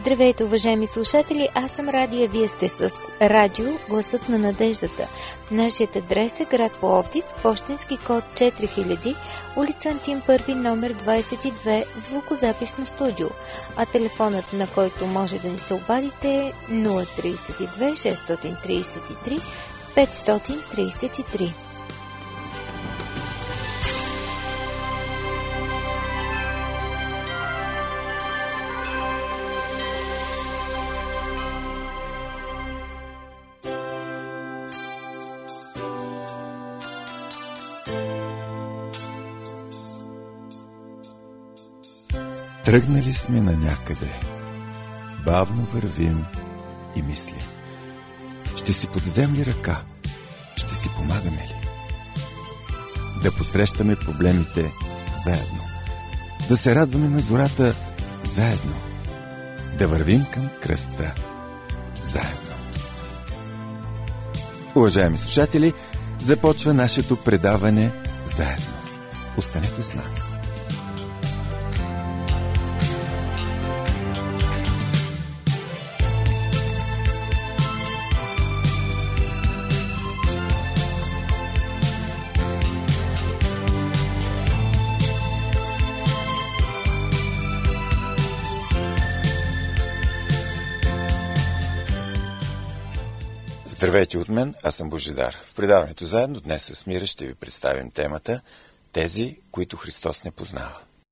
Здравейте, уважаеми слушатели! Аз съм Радия, вие сте с Радио Гласът на надеждата. Нашият адрес е град Пловдив, пощенски код 4000, улица Антим Първи, номер 22, звукозаписно студио. А телефонът, на който може да ни се обадите, е 032 633 533. Тръгнали сме на някъде, бавно вървим и мислим. Ще си подадем ли ръка? Ще си помагаме ли? Да посрещаме проблемите заедно. Да се радваме на зората заедно. Да вървим към кръста заедно. Уважаеми слушатели, започва нашето предаване заедно. Останете с нас. Здравейте от мен, аз съм Божидар. В предаването заедно днес с Мира ще ви представим темата «Тези, които Христос не познава».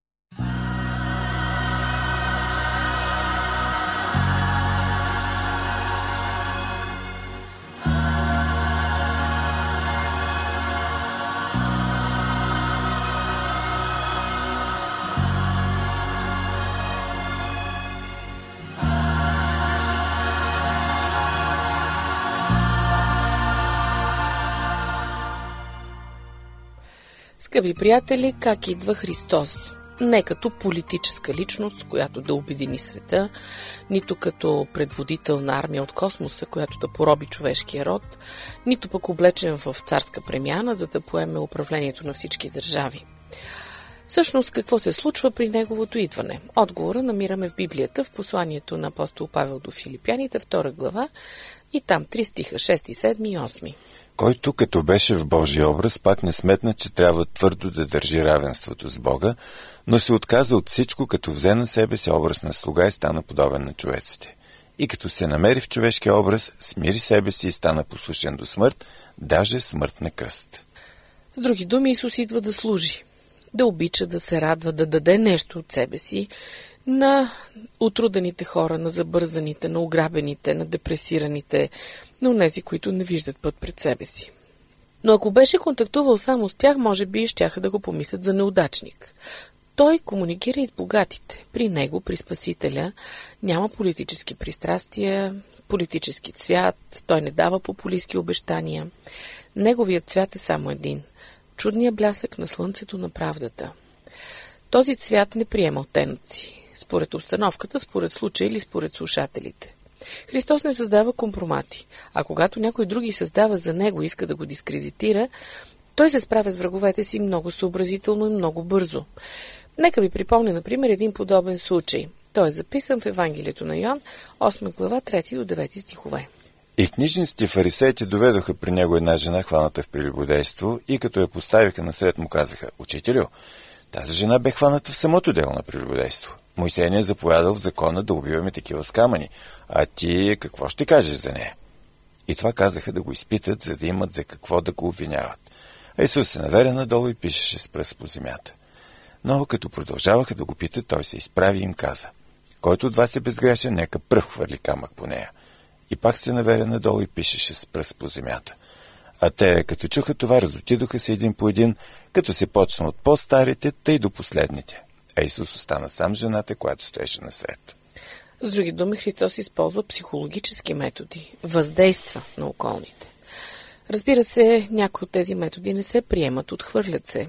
Скъпи приятели, как идва Христос? Не като политическа личност, която да обедини света, нито като предводител на армия от космоса, която да пороби човешкия род, нито пък облечен в царска премяна, за да поеме управлението на всички държави. Всъщност, какво се случва при неговото идване? Отговора намираме в Библията, в посланието на апостол Павел до Филипяните, 2 глава, и там 3 стиха, 6, 7 и 8. Който като беше в Божия образ, пак не сметна, че трябва твърдо да държи равенството с Бога, но се отказа от всичко, като взе на себе си образ на слуга и стана подобен на човеците. И като се намери в човешкия образ, смири себе си и стана послушен до смърт, даже смърт на кръст. С други думи, Исус идва да служи, да обича, да се радва, да даде нещо от себе си на отрудените хора, на забързаните, на ограбените, на депресираните, на онези, които не виждат път пред себе си. Но ако беше контактувал само с тях, може би щяха да го помислят за неудачник. Той комуникира и с богатите. При него, при Спасителя, няма политически пристрастия, политически цвят, той не дава популистки обещания. Неговият цвят е само един – чудният блясък на слънцето на правдата. Този цвят не приема оттенъци, според обстановката, според случая или според слушателите. Христос не създава компромати, а когато някой други създава за него и иска да го дискредитира, той се справя с враговете си много съобразително и много бързо. Нека ви припомня, например, един подобен случай. Той е записан в Евангелието на Йоан, 8 глава, 3 до 9 стихове. И книжниците и фарисеите доведоха при него една жена, хваната в прелюбодейство, и като я поставиха насред му казаха: „Учителю, тази жена бе хваната в самото дело на прелюбодейство. Мойсей ни е заповядал в закона да убиваме такива с камъни. А ти какво ще кажеш за нея?“ И това казаха да го изпитат, за да имат за какво да го обвиняват. А Исус се наведе надолу и пишеше с пръст по земята. Но като продължаваха да го питат, той се изправи и им каза: „Който от вас е безгрешен, нека пръв хвърли камък по нея.“ И пак се наведе надолу и пишеше с пръст по земята. А те, като чуха това, разотидоха се един по един, като се почна от по-старите, тъй до последните. А Исус остана сам с жената, която стоеше насред. С други думи, Христос използва психологически методи, въздейства на околните. Разбира се, някои от тези методи не се приемат, отхвърлят се.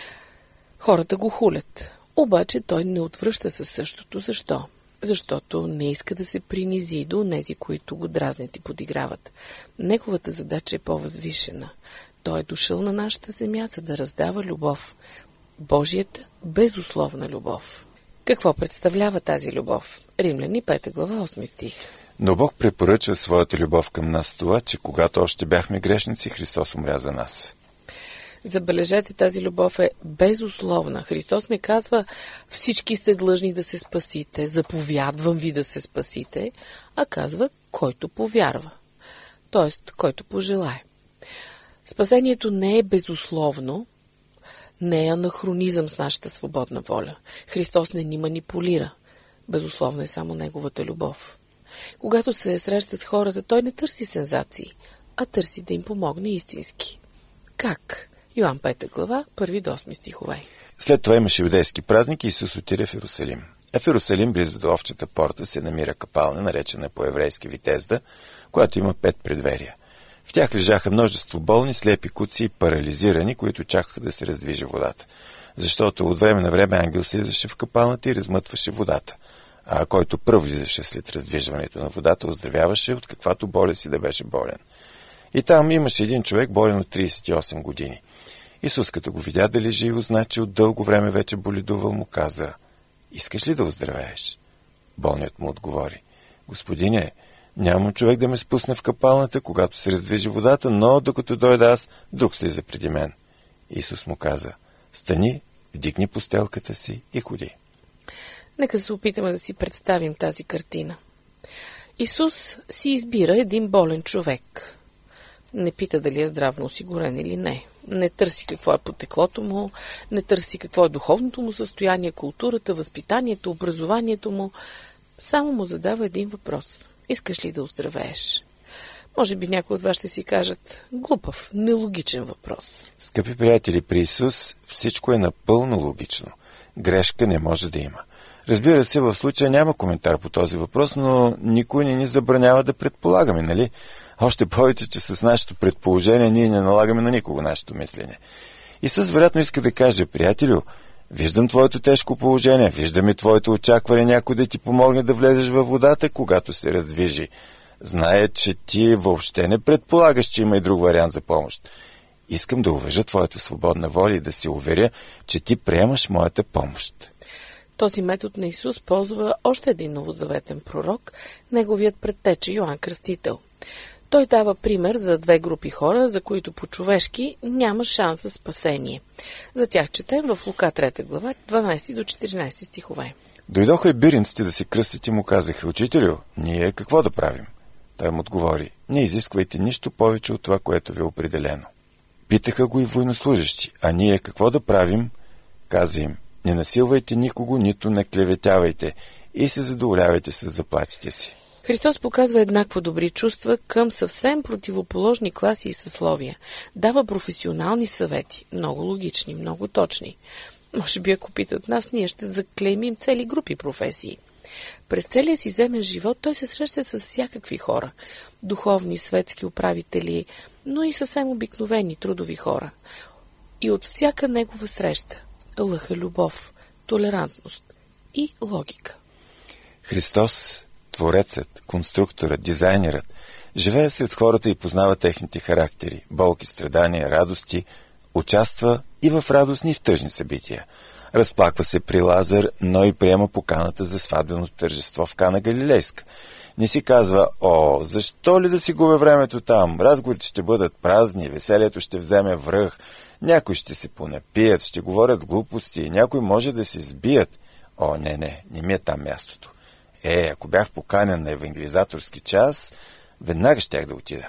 Хората го хулят. Обаче той не отвръща със същото. Защо? Защото не иска да се принизи до онези, които го дразнят и подиграват. Неговата задача е по-възвишена. Той е дошъл на нашата земя, за да раздава любов. Божията безусловна любов. Какво представлява тази любов? Римляни 5 глава 8 стих. Но Бог препоръчва своята любов към нас с това, че когато още бяхме грешници, Христос умря за нас. Забележете, тази любов е безусловна. Христос не казва всички сте длъжни да се спасите, заповядвам ви да се спасите, а казва който повярва, т.е. който пожелае. Спасението не е безусловно, не е анахронизъм с нашата свободна воля. Христос не ни манипулира. Безусловно е само Неговата любов. Когато се среща с хората, Той не търси сензации, а търси да им помогне истински. Как? Йоан 5 глава, 1 до 8 стихове. След това имаше юдейски празник и Исус отиде в Иерусалим. А в Иерусалим, близо до овчата порта, се намира капалня, наречена по-еврейски Витезда, която има 5 предверия. В тях лежаха множество болни, слепи, куци и парализирани, които чакаха да се раздвижи водата. Защото от време на време ангел слизаше в капалната и размътваше водата. А който пръв влизаше след раздвижването на водата, оздравяваше от каквато болест си да беше болен. И там имаше един човек, болен от 38 години. Исус, като го видя да лежи и узна, че от дълго време вече боледувал, му каза: искаш ли да оздравееш? Болният му отговори: Господине, нямам човек да ме спусне в капалната, когато се раздвижи водата, но докато дойда аз, друг слиза преди мен. Исус му каза: стани, вдигни постелката си и ходи. Нека се опитаме да си представим тази картина. Исус си избира един болен човек. Не пита дали е здравно осигурен или не. Не търси какво е потеклото му, не търси какво е духовното му състояние, културата, възпитанието, образованието му. Само му задава един въпрос: искаш ли да оздравееш? Може би някои от вас ще си кажат: глупав, нелогичен въпрос. Скъпи приятели, при Исус всичко е напълно логично. Грешка не може да има. Разбира се, в случая няма коментар по този въпрос, но никой не ни забранява да предполагаме, нали? Още повече, че с нашето предположение ние не налагаме на никого нашето мислене. Исус вероятно иска да каже: приятелю, виждам твоето тежко положение, виждам и твоето очакване някой да ти помогне да влезеш във водата, когато се раздвижи. Зная, че ти въобще не предполагаш, че има и друг вариант за помощ. Искам да уважа твоята свободна воля и да се уверя, че ти приемаш моята помощ. Този метод на Исус ползва още един новозаветен пророк, неговият предтеча Йоан Кръстител. Той дава пример за 2 групи хора, за които по-човешки няма шанс за спасение. За тях четем в Лука 3 глава, 12 до 14 стихове. Дойдоха и биринците да се кръстят и му казаха: Учителю, ние какво да правим? Той му отговори: не изисквайте нищо повече от това, което ви е определено. Питаха го и военнослужещи: а ние какво да правим? Каза им: не насилвайте никого, нито не клеветявайте и се задоволявайте с заплатите си. Христос показва еднакво добри чувства към съвсем противоположни класи и съсловия. Дава професионални съвети, много логични, много точни. Може би, ако питат нас, ние ще заклеймим цели групи професии. През целия си земен живот той се среща с всякакви хора. Духовни, светски управители, но и съвсем обикновени трудови хора. И от всяка негова среща лъха любов, толерантност и логика. Христос, Творецът, конструкторът, дизайнерът, живее сред хората и познава техните характери, болки, страдания, радости, участва и в радостни и в тъжни събития. Разплаква се при Лазар, но и приема поканата за сватбеното тържество в Кана Галилейска. Не си казва: о, защо ли да си губя времето там? Разговорите ще бъдат празни, веселието ще вземе връх, някои ще се понапият, ще говорят глупости, някои може да се сбият. О, не ми е там мястото. Ако бях поканен на евангелизаторски час, веднага щях да отида.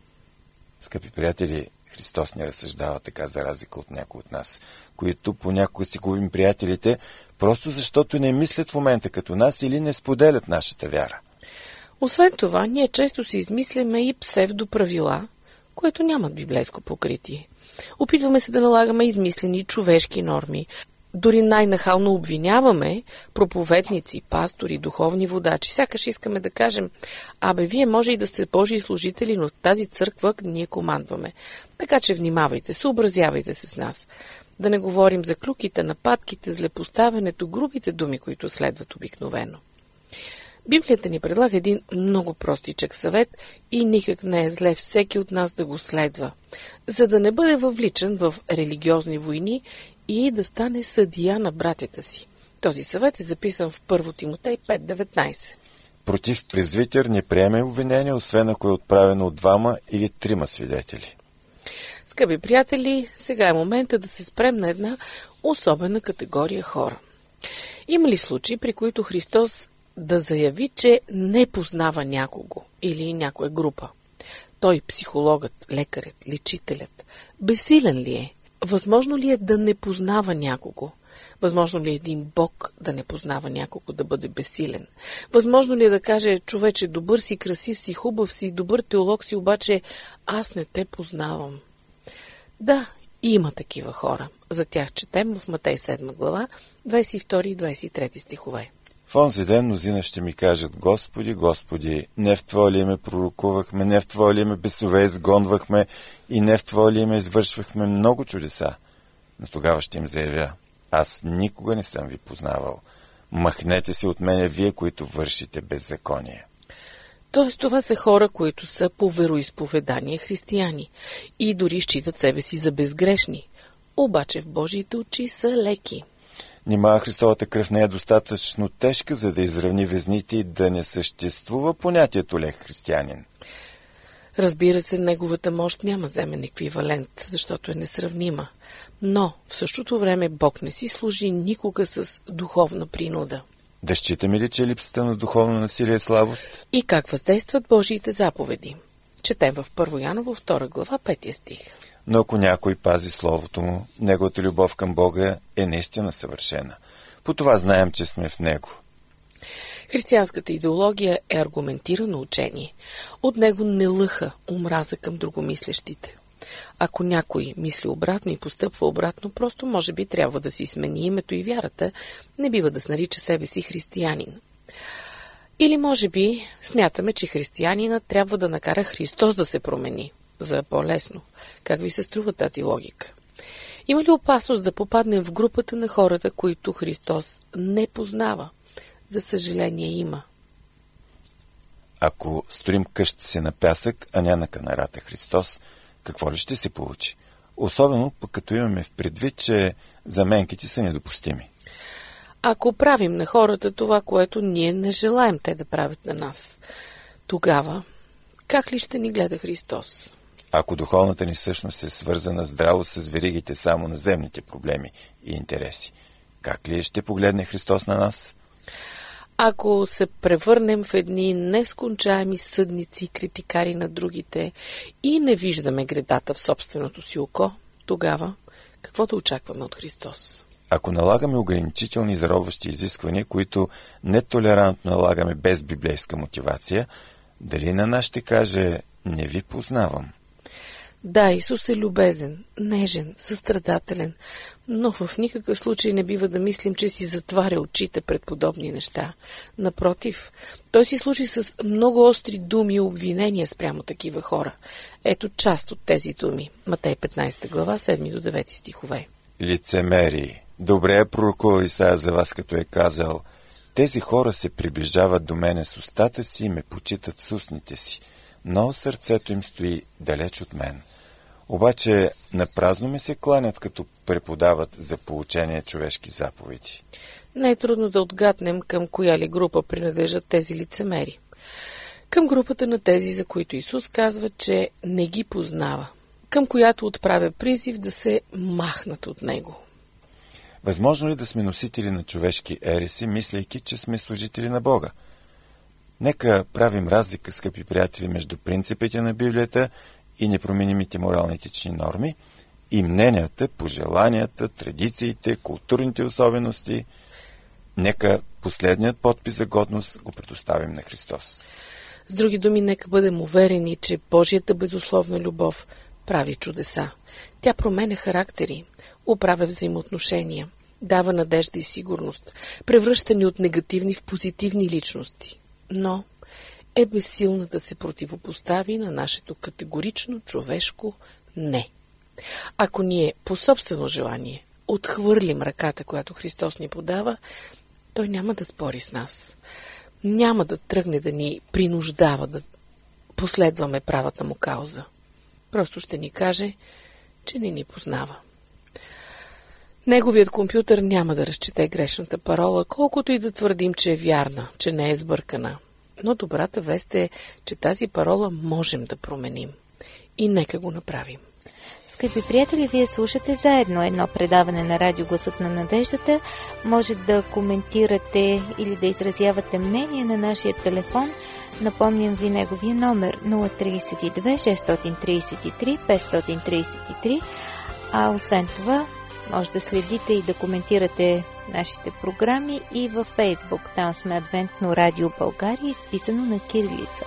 Скъпи приятели, Христос не разсъждава така, за разлика от някои от нас, които понякога си губим приятелите, просто защото не мислят в момента като нас или не споделят нашата вяра. Освен това, ние често си измисляме и псевдоправила, които нямат библейско покритие. Опитваме се да налагаме измислени човешки норми. Дори най-нахално обвиняваме проповедници, пастори, духовни водачи. Сякаш искаме да кажем: вие може и да сте Божии служители, но в тази църква ние командваме. Така че внимавайте, съобразявайте се с нас. Да не говорим за клюките, нападките, злепоставянето, грубите думи, които следват обикновено. Библията ни предлага един много простичък съвет и никак не е зле всеки от нас да го следва, за да не бъде въвличан в религиозни войни и да стане съдия на братята си. Този съвет е записан в 1 Тимотей 5:19. Против презвитер не приеме обвинение, освен ако е отправено от 2 или 3 свидетели. Скъпи приятели, сега е момента да се спрем на една особена категория хора. Има ли случаи, при които Христос да заяви, че не познава някого или някоя група? Той, психологът, лекарят, лечителят, безсилен ли е? Възможно ли е да не познава някого? Възможно ли е един Бог да не познава някого, да бъде безсилен? Възможно ли е да каже: човече, добър си, красив си, хубав си, добър теолог си, обаче аз не те познавам? Да, има такива хора. За тях четем в Матей 7 глава, 22 и 23 стихове. В онзи ден мнозина ще ми кажат: Господи, Господи, не в Твое ли име пророкувахме, не в Твое ли име бесове изгонвахме и не в Твое ли име извършвахме много чудеса? Но тогава ще им заявя: аз никога не съм ви познавал. Махнете се от мене, вие, които вършите беззаконие. Тоест, това са хора, които са по вероизповедание християни и дори считат себе си за безгрешни. Обаче в Божиите очи са леки. Нима Христовата кръв не е достатъчно тежка, за да изравни везните и да не съществува понятието лек християнин? Разбира се, неговата мощ няма земен еквивалент, защото е несравнима. Но в същото време Бог не си служи никога с духовна принуда. Да считаме ли, че липсата на духовно насилие е слабост? И как въздействат Божиите заповеди? Четем в 1 Яново 2 глава 5 стих. Но ако някой пази Словото му, неговата любов към Бога е наистина съвършена. По това знаем, че сме в Него. Християнската идеология е аргументирано учение. От него не лъха омраза към другомислещите. Ако някой мисли обратно и постъпва обратно, просто може би трябва да си смени името и вярата, не бива да се нарича себе си християнин. Или може би смятаме, че християнина трябва да накара Христос да се промени, за по-лесно. Как ви се струва тази логика? Има ли опасност да попаднем в групата на хората, които Христос не познава? За съжаление има. Ако строим къща си на пясък, а не на канарата Христос, какво ли ще се получи? Особено пък като имаме в предвид, че заменките са недопустими. Ако правим на хората това, което ние не желаем те да правят на нас, тогава как ли ще ни гледа Христос? Ако духовната ни същност е свързана здраво с веригите само на земните проблеми и интереси, как ли ще погледне Христос на нас? Ако се превърнем в едни нескончаеми съдници, критикари на другите и не виждаме гредата в собственото си око, тогава какво да очакваме от Христос? Ако налагаме ограничителни заробващи изисквания, които нетолерантно налагаме без библейска мотивация, дали на нас ще каже: не ви познавам? Да, Исус е любезен, нежен, състрадателен, но в никакъв случай не бива да мислим, че си затваря очите пред подобни неща. Напротив, той си служи с много остри думи и обвинения спрямо такива хора. Ето част от тези думи. Матей 15 глава, 7 до 9 стихове. Лицемери! Добре е пророкувал Исаия за вас, като е казал: тези хора се приближават до мене с устата си и ме почитат с устните си, но сърцето им стои далеч от мен. Обаче напразно ми се кланят, като преподават за получение човешки заповеди. Не е трудно да отгаднем към коя ли група принадлежат тези лицемери. Към групата на тези, за които Исус казва, че не ги познава. Към която отправя призив да се махнат от Него. Възможно ли да сме носители на човешки ереси, мислейки, че сме служители на Бога? Нека правим разлика, скъпи приятели, между принципите на Библията и непроменимите морално-етични норми и мненията, пожеланията, традициите, културните особености. Нека последният подпис за годност го предоставим на Христос. С други думи, нека бъдем уверени, че Божията безусловна любов прави чудеса. Тя променя характери, оправя взаимоотношения, дава надежда и сигурност, превръща ни от негативни в позитивни личности. Но е безсилна да се противопостави на нашето категорично човешко не. Ако ние по собствено желание отхвърлим ръката, която Христос ни подава, Той няма да спори с нас. Няма да тръгне да ни принуждава да последваме правата му кауза. Просто ще ни каже, че не ни познава. Неговият компютър няма да разчете грешната парола, колкото и да твърдим, че е вярна, че не е сбъркана. Но добрата вест е, че тази парола можем да променим. И нека го направим. Скъпи приятели, вие слушате заедно едно предаване на Радио Гласът на надеждата. Може да коментирате или да изразявате мнение на нашия телефон. Напомням ви неговия номер 032 633 533. А освен това, може да следите и да коментирате нашите програми и във Фейсбук. Там сме Адвентно радио България, изписано на кирилица.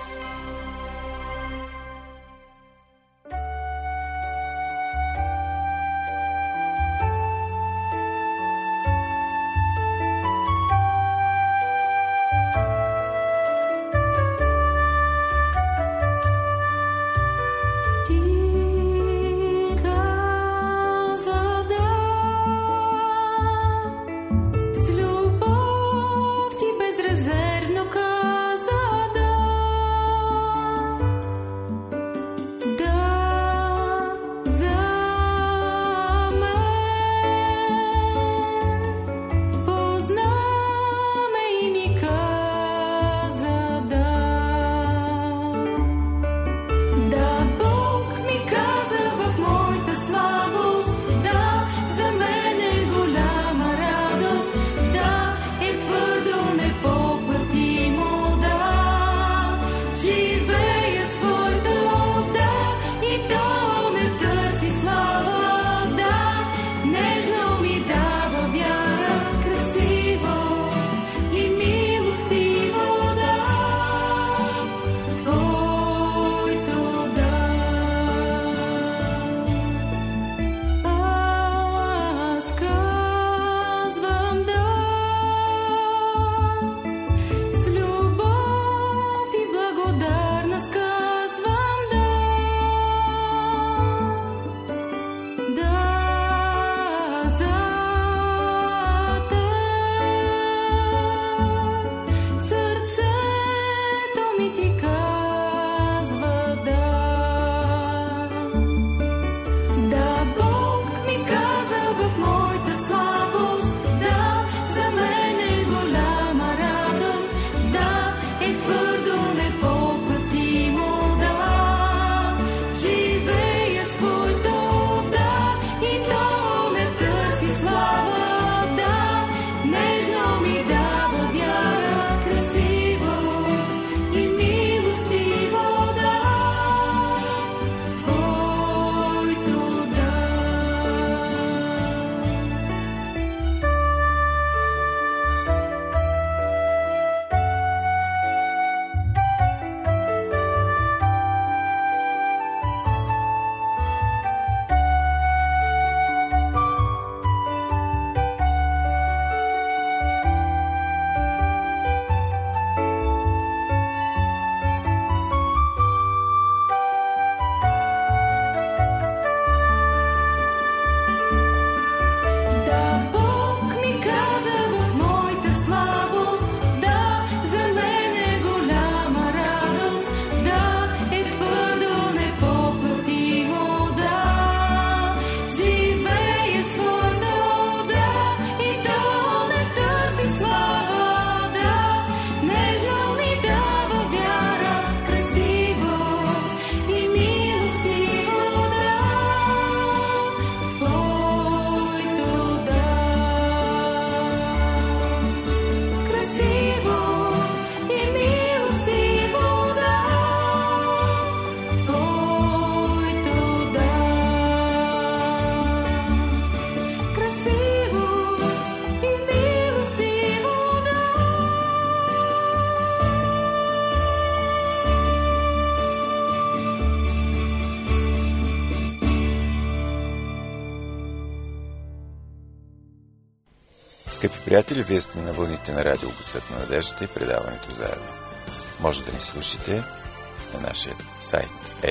Скъпи приятели, вие сте на вълните на Радио Гласът на надеждата и предаването заедно. Може да ни слушате на нашия сайт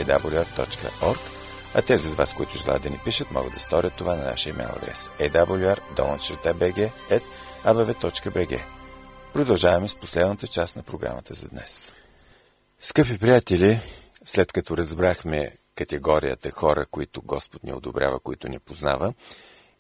awr.org, а тези от вас, които желаят да ни пишат, могат да сторят това на нашия имейл адрес awr@abv.bg. Продължаваме с последната част на програмата за днес. Скъпи приятели, след като разбрахме категорията хора, които Господ ни одобрява, които ни познава,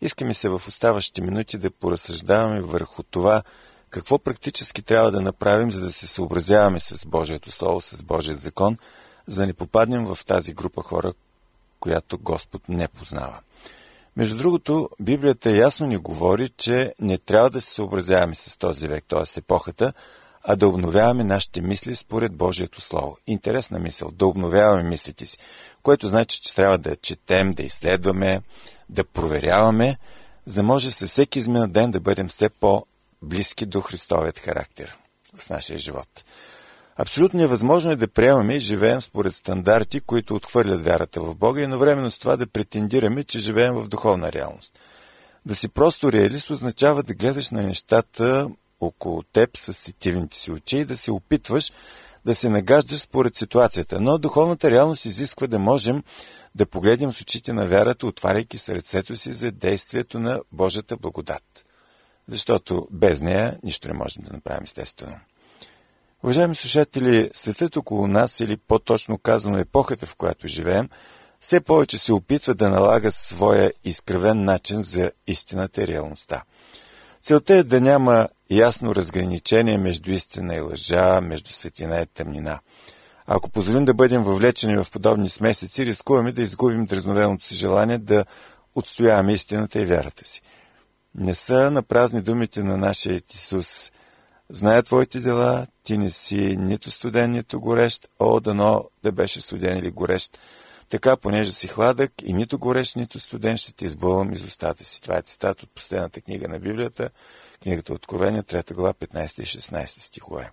Искаме се в оставащите минути да поразсъждаваме върху това, какво практически трябва да направим, за да се съобразяваме с Божието Слово, с Божият закон, за да не попаднем в тази група хора, която Господ не познава. Между другото, Библията ясно ни говори, че не трябва да се съобразяваме с този век, т.е. епохата, а да обновяваме нашите мисли според Божието Слово. Интересна мисъл, да обновяваме мислите си, което значи, че трябва да четем, да изследваме, да проверяваме, за да може със всеки изминат ден да бъдем все по-близки до Христовият характер в нашия живот. Абсолютно невъзможно е да приемаме и живеем според стандарти, които отхвърлят вярата в Бога и едновременно с това да претендираме, че живеем в духовна реалност. Да си просто реалист означава да гледаш на нещата около теб с сетивните си очи и да се опитваш да се нагаждаш според ситуацията. Но духовната реалност изисква да можем да погледнем с очите на вярата, отваряйки сърцето си за действието на Божията благодат. Защото без нея нищо не можем да направим естествено. Уважаеми слушатели, светът около нас, или по-точно казано епохата, в която живеем, все повече се опитва да налага своя изкривен начин за истината и реалността. Целта е да няма ясно разграничение между истина и лъжа, между светлина и тъмнина. Ако позволим да бъдем въвлечени в подобни смесици, рискуваме да изгубим дразновеното си желание да отстояваме истината и вярата си. Не са напразни думите на нашия Исус: «Зная твоите дела, ти не си нито студен, нито горещ, дано да беше студен или горещ. Така, понеже си хладък и нито горещ, нито студен, ще те избълвам из устата си». Това е цитат от последната книга на Библията, книгата Откровение, 3 глава, 15 и 16 стихове.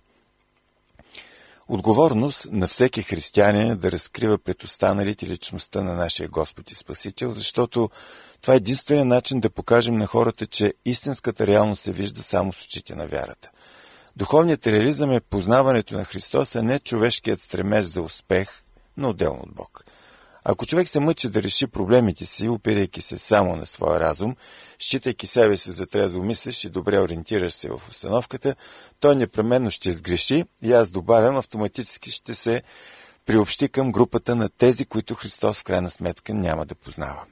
Отговорност на всеки християнин е да разкрива пред останалите личността на нашия Господ и Спасител, защото това е единственият начин да покажем на хората, че истинската реалност се вижда само с очите на вярата. Духовният реализъм е познаването на Христос, а не човешкият стремеж за успех, но отделно от Бог. Ако човек се мъчи да реши проблемите си, опирайки се само на своя разум, считайки себе си за трезво мислиш и добре ориентираш се в обстановката, той непременно ще сгреши и аз добавям, автоматически ще се приобщи към групата на тези, които Христос в крайна сметка няма да познава.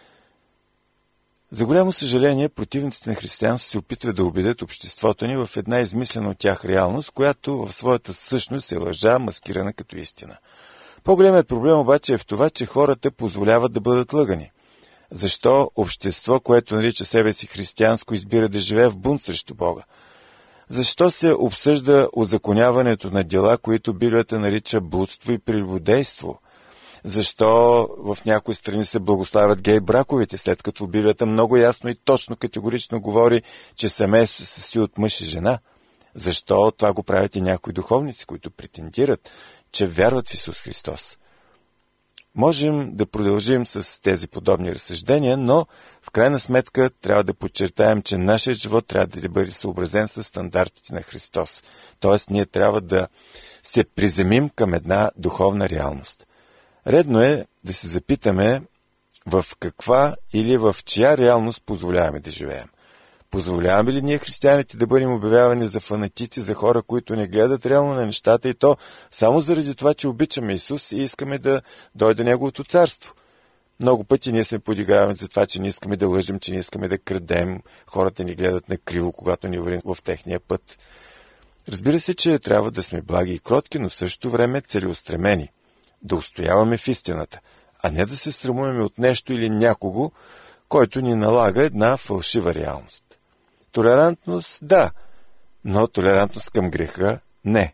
За голямо съжаление, противниците на християнството се опитват да убедят обществото ни в една измислена от тях реалност, която в своята същност е лъжа, маскирана като истина. По-големият проблем обаче е в това, че хората позволяват да бъдат лъгани. Защо общество, което нарича себе си християнско, избира да живее в бунт срещу Бога? Защо се обсъжда узаконяването на дела, които Библията нарича блудство и прелюбодейство? Защо в някои страни се благославят гей браковете, след като Библията много ясно и точно категорично говори, че семейство се състои от мъж и жена? Защо това го правят и някои духовници, които претендират, че вярват в Исус Христос? Можем да продължим с тези подобни разсъждения, но в крайна сметка трябва да подчертаем, че нашия живот трябва да бъде съобразен с стандартите на Христос. Тоест, ние трябва да се приземим към една духовна реалност. Редно е да се запитаме в каква или в чия реалност позволяваме да живеем. Позволяваме ли ние, християните, да бъдем обявявани за фанатици, за хора, които не гледат реално на нещата, и то само заради това, че обичаме Исус и искаме да дойде Неговото царство? Много пъти ние сме подигравани за това, че не искаме да лъжим, че не искаме да крадем. Хората ни гледат накриво, когато ни вървим в техния път. Разбира се, че трябва да сме благи и кротки, но в същото време целеустремени. Да устояваме в истината, а не да се срамуваме от нещо или някого, който ни налага една фалшива реалност. Толерантност – да, но толерантност към греха – не.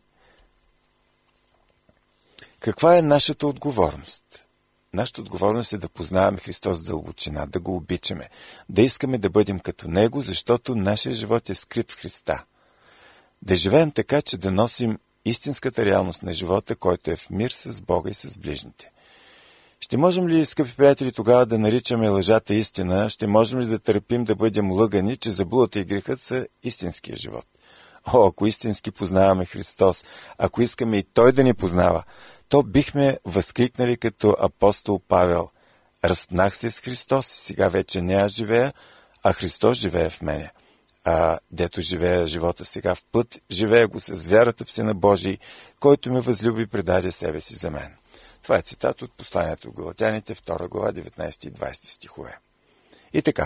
Каква е нашата отговорност? Нашата отговорност е да познаваме Христос в дълбочина, да го обичаме, да искаме да бъдем като Него, защото нашия живот е скрит в Христа. Да живеем така, че да носим истинската реалност на живота, който е в мир с Бога и с ближните. Ще можем ли, скъпи приятели, тогава да наричаме лъжата истина? Ще можем ли да търпим да бъдем лъгани, че заблудата и грехът са истинския живот? Ако истински познаваме Христос, ако искаме и Той да ни познава, то бихме възкликнали като апостол Павел: разпнах се с Христос и сега вече не аз живея, а Христос живее в мене. А дето живея живота сега в плът, живея го с вярата в Сина Божий, който ме възлюби и предаде себе си за мен. Това е цитат от посланието в Галатяните, 2 глава, 19 и 20 стихове. И така,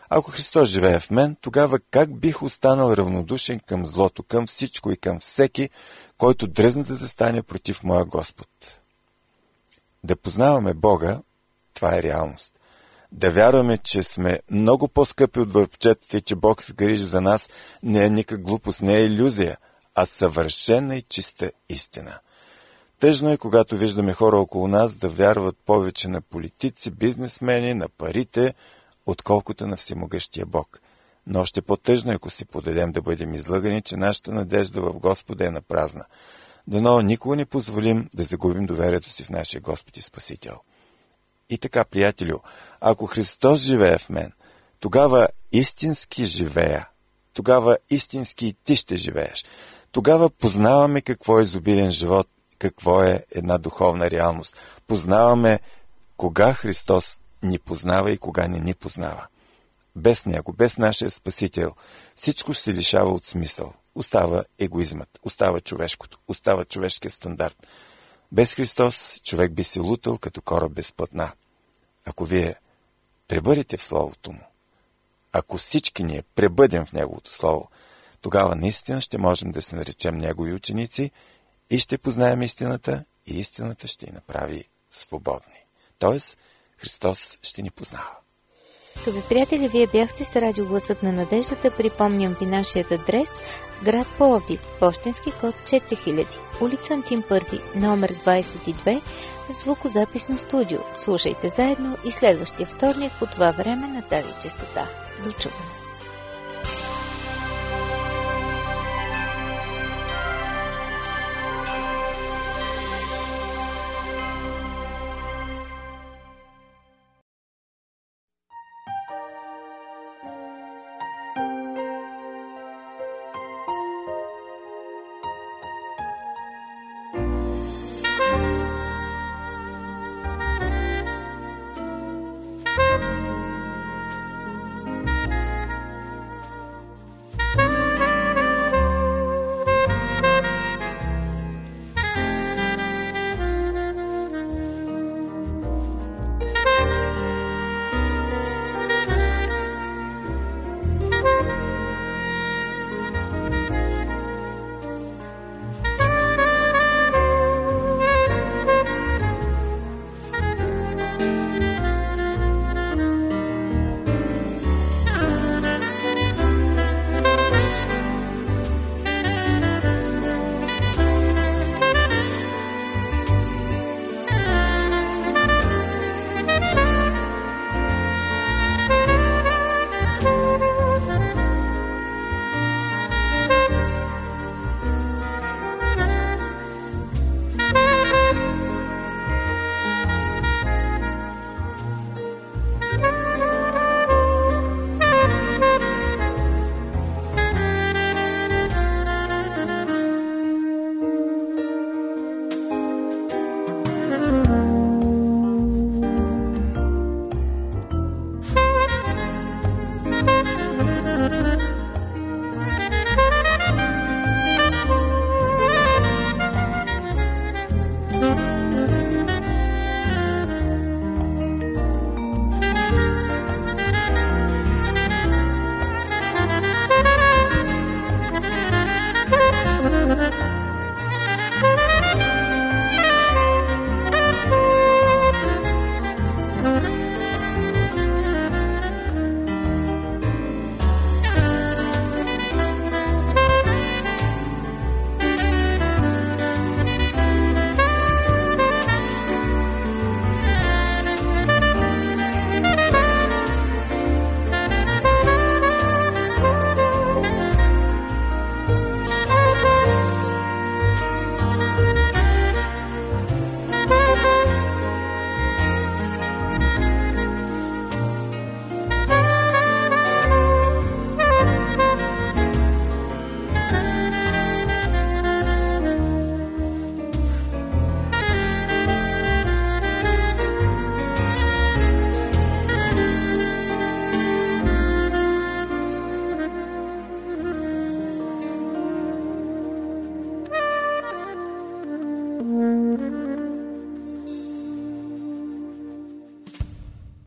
Ако Христос живее в мен, тогава как бих останал равнодушен към злото, към всичко и към всеки, който дръзне да застане против моя Господ? Да познаваме Бога, това е реалност. Да вярваме, че сме много по-скъпи от вълчетата и че Бог се грижи за нас, не е никак глупост, не е илюзия, а съвършена и чиста истина. Тъжно е, когато виждаме хора около нас да вярват повече на политици, бизнесмени, на парите, отколкото на всемогъщия Бог. Но още по-тъжно е, ако си подадем да бъдем излъгани, че нашата надежда в Господа е напразна. Дано никога не позволим да загубим доверието си в нашия Господ и Спасител. И така, приятелю, ако Христос живее в мен, тогава истински живея, тогава истински и ти ще живееш. Тогава познаваме какво е изобилен живот, какво е една духовна реалност. Познаваме кога Христос ни познава и кога не ни познава. Без Него, без нашия Спасител, всичко се лишава от смисъл. Остава егоизмът, остава човешкото, остава човешкия стандарт. Без Христос човек би се лутал като кораб без платна. Ако вие пребъдете в Словото Му, ако всички ние пребъдем в Неговото Слово, тогава наистина ще можем да се наречем Негови ученици и ще познаем истината и истината ще ни направи свободни. Тоест, Христос ще ни познава. Скъпи приятели, вие бяхте с радио Гласът на надеждата. Припомням ви нашият адрес: град Пловдив, пощенски код 4000, улица Антим Първи, номер 22, звукозаписно студио. Слушайте заедно и следващия вторник по това време на тази честота. До чуване!